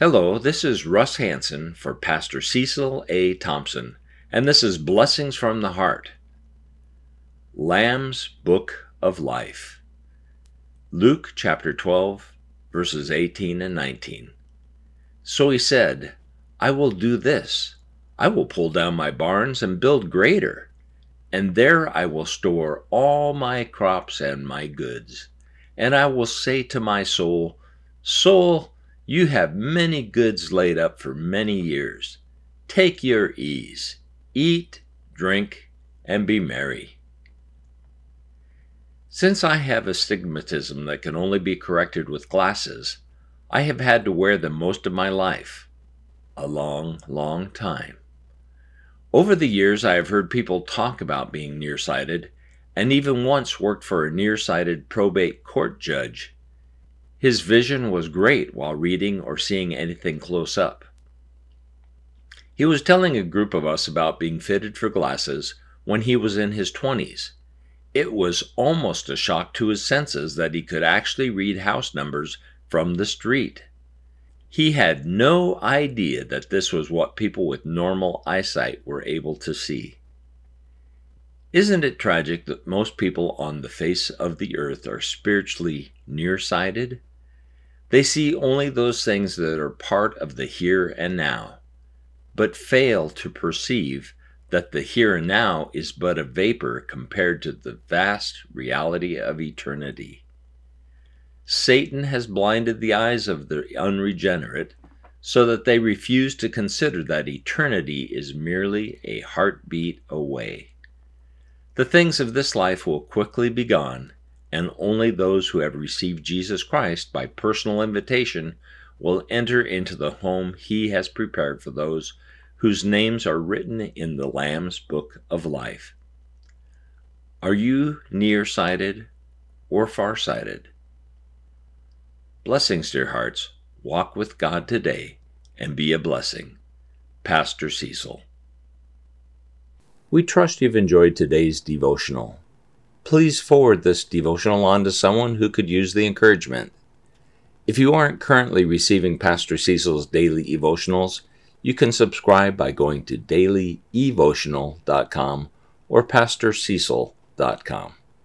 Hello, this is Russ Hansen for Pastor Cecil A. Thompson, and this is Blessings from the Heart. Lamb's Book of Life. Luke chapter 12, verses 18 and 19. So he said, I will do this. I will pull down my barns and build greater, and there I will store all my crops and my goods. And I will say to my soul, Soul, you have many goods laid up for many years. Take your ease, eat, drink, and be merry. Since I have astigmatism that can only be corrected with glasses, I have had to wear them most of my life. A long, long time. Over the years, I have heard people talk about being nearsighted, and even once worked for a nearsighted probate court judge. His vision was great while reading or seeing anything close up. He was telling a group of us about being fitted for glasses when he was in his 20s. It was almost a shock to his senses that he could actually read house numbers from the street. He had no idea that this was what people with normal eyesight were able to see. Isn't it tragic that most people on the face of the earth are spiritually nearsighted? They see only those things that are part of the here and now, but fail to perceive that the here and now is but a vapor compared to the vast reality of eternity. Satan has blinded the eyes of the unregenerate so that they refuse to consider that eternity is merely a heartbeat away. The things of this life will quickly be gone, and only those who have received Jesus Christ by personal invitation will enter into the home he has prepared for those whose names are written in the Lamb's Book of Life. Are you nearsighted or farsighted? Blessings, dear hearts. Walk with God today and be a blessing. Pastor Cecil. We trust you've enjoyed today's devotional. Please forward this devotional on to someone who could use the encouragement. If you aren't currently receiving Pastor Cecil's daily devotionals, you can subscribe by going to dailyevotional.com or pastorcecil.com.